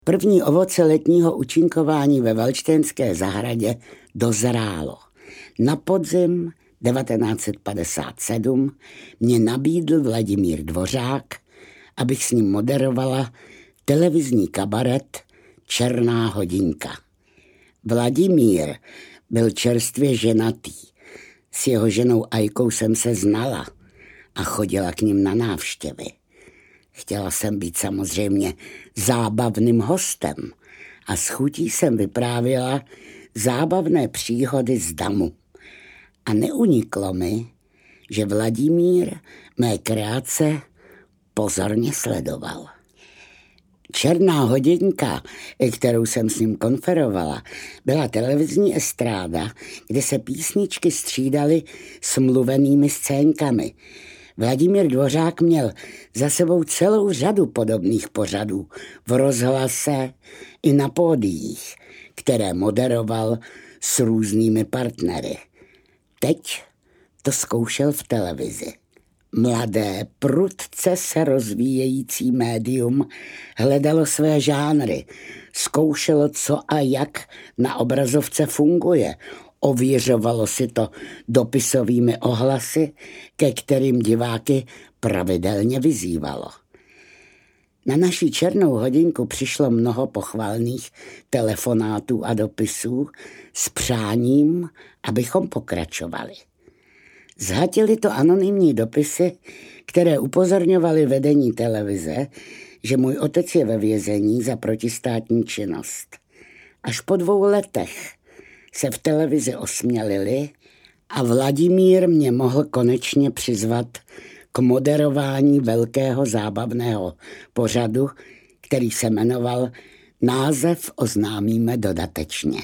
První ovoce letního účinkování ve Valdštejnské zahradě dozrálo. Na podzim 1957 mě nabídl Vladimír Dvořák, abych s ním moderovala televizní kabaret Černá hodinka. Vladimír byl čerstvě ženatý. S jeho ženou Ajkou jsem se znala a chodila k ním na návštěvy. Chtěla jsem být samozřejmě zábavným hostem a s chutí jsem vyprávěla zábavné příhody z damu. A neuniklo mi, že Vladimír mé kreace pozorně sledoval. Černá hodinka, kterou jsem s ním konferovala, byla televizní estráda, kde se písničky střídaly s mluvenými scénkami. Vladimír Dvořák měl za sebou celou řadu podobných pořadů v rozhlase i na pódiích, které moderoval s různými partnery. Teď to zkoušel v televizi. Mladé, prudce se rozvíjející médium hledalo své žánry, zkoušelo, co a jak na obrazovce funguje, ověřovalo si to dopisovými ohlasy, ke kterým diváky pravidelně vyzývalo. Na naši Černou hodinku přišlo mnoho pochvalných telefonátů a dopisů s přáním, abychom pokračovali. Zhatily to anonymní dopisy, které upozorňovaly vedení televize, že můj otec je ve vězení za protistátní činnost. Až po 2 letech se v televizi osmělili a Vladimír mě mohl konečně přizvat k moderování velkého zábavného pořadu, který se jmenoval Název oznámíme dodatečně.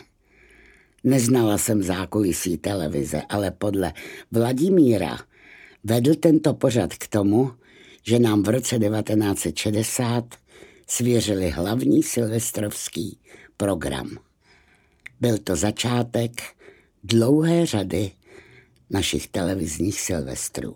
Neznala jsem zákulisí televize, ale podle Vladimíra vedl tento pořad k tomu, že nám v roce 1960 svěřili hlavní silvestrovský program. Byl to začátek dlouhé řady našich televizních silvestrů.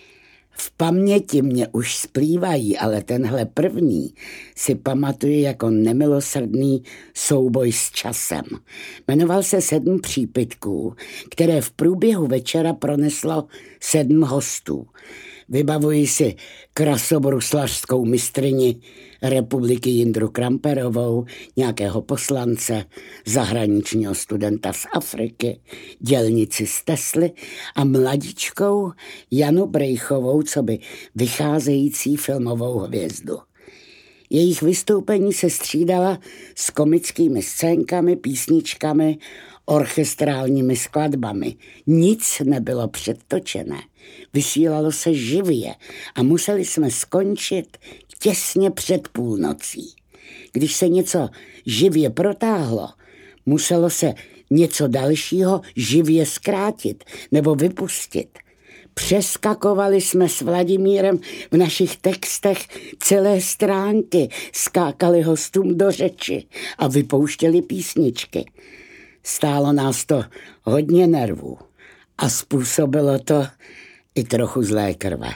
V paměti mě už splývají, ale tenhle první si pamatuju jako nemilosrdný souboj s časem. Jmenoval se 7 přípitků, které v průběhu večera proneslo 7 hostů. Vybavuji si krasobruslařskou mistryni republiky Jindru Kramperovou, nějakého poslance, zahraničního studenta z Afriky, dělnici z Tesly a mladičkou Janu Brejchovou, coby vycházející filmovou hvězdu. Jejich vystoupení se střídala s komickými scénkami, písničkami, orchestrálními skladbami. Nic nebylo předtočené. Vysílalo se živě a museli jsme skončit těsně před půlnocí. Když se něco živě protáhlo, muselo se něco dalšího živě zkrátit nebo vypustit. Přeskakovali jsme s Vladimírem v našich textech celé stránky, skákali hostům do řeči a vypouštěli písničky. Stálo nás to hodně nervů a způsobilo to i trochu zlé krve.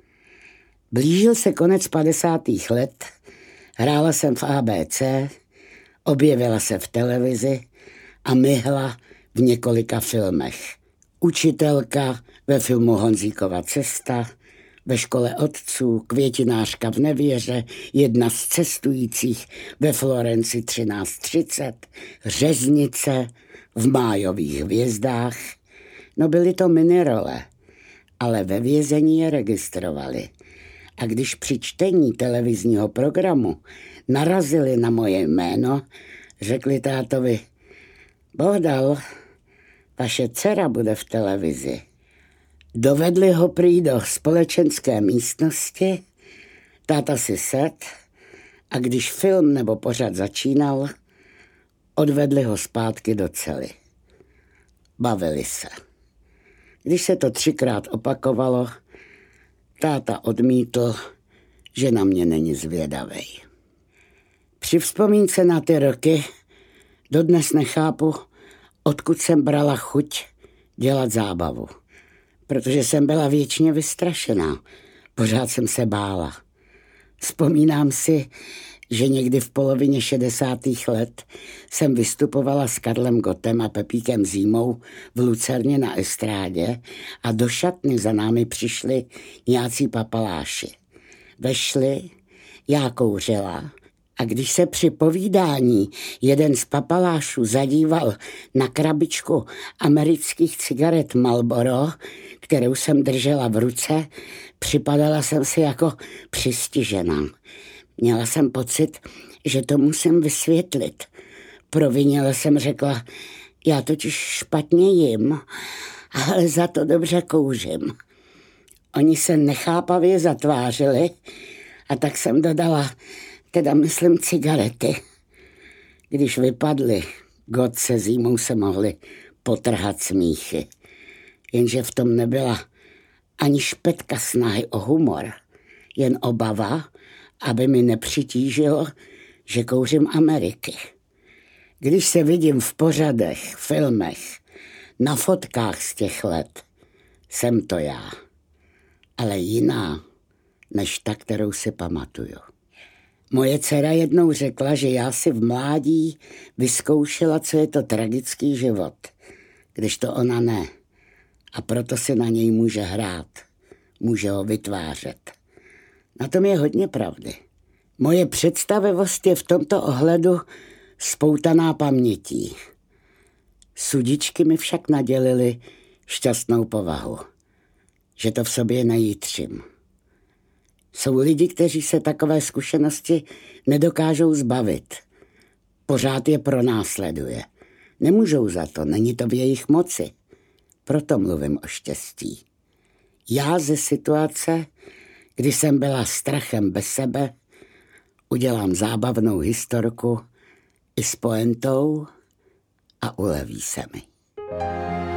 Blížil se konec 50. let, hrála jsem v ABC, objevila se v televizi a myhla v několika filmech. Učitelka ve filmu Honzíkova cesta, ve škole otců, květinářka v Nevěře, jedna z cestujících ve Florenci 13:30, řeznice v Májových hvězdách. No byly to minirole, ale ve vězení je registrovali. A když při čtení televizního programu narazili na moje jméno, řekli tátovi: Bohdal, vaše dcera bude v televizi. Dovedli ho prý do společenské místnosti, táta si sedl a když film nebo pořad začínal, odvedli ho zpátky do cely. Bavili se. Když se to 3krát opakovalo, táta odmítl, že na mě není zvědavej. Při vzpomínce na ty roky dodnes nechápu, odkud jsem brala chuť dělat zábavu. Protože jsem byla věčně vystrašená. Pořád jsem se bála. Vzpomínám si, že někdy v polovině 60. let jsem vystupovala s Karlem Gottem a Pepíkem Zímou v Lucerně na estrádě a do šatny za námi přišli nějací papaláši. Vešli, já kouřila a když se při povídání jeden z papalášů zadíval na krabičku amerických cigaret Marlboro, kterou jsem držela v ruce, připadala jsem si jako přistižená. Měla jsem pocit, že to musím vysvětlit. Provinile jsem řekla, já totiž špatně jim, ale za to dobře kouřím. Oni se nechápavě zatvářili a tak jsem dodala, teda myslím cigarety. Když vypadly, Gott se Zímou se mohli potrhat smíchy. Jenže v tom nebyla ani špetka snahy o humor, jen obava, aby mi nepřitížilo, že kouřím Ameriky. Když se vidím v pořadech, filmech, na fotkách z těch let, jsem to já, ale jiná, než ta, kterou si pamatuju. Moje dcera jednou řekla, že já si v mládí vyzkoušela, co je to tragický život, když to ona ne. A proto si na něj může hrát, může ho vytvářet. Na tom je hodně pravdy. Moje představivost je v tomto ohledu spoutaná pamětí. Sudičky mi však nadělily šťastnou povahu, že to v sobě nejítřím. Jsou lidi, kteří se takové zkušenosti nedokážou zbavit. Pořád je pronásleduje. Nemůžou za to, není to v jejich moci. Proto mluvím o štěstí. Já ze situace, kdy jsem byla strachem bez sebe, udělám zábavnou historku i s pointou a uleví se mi.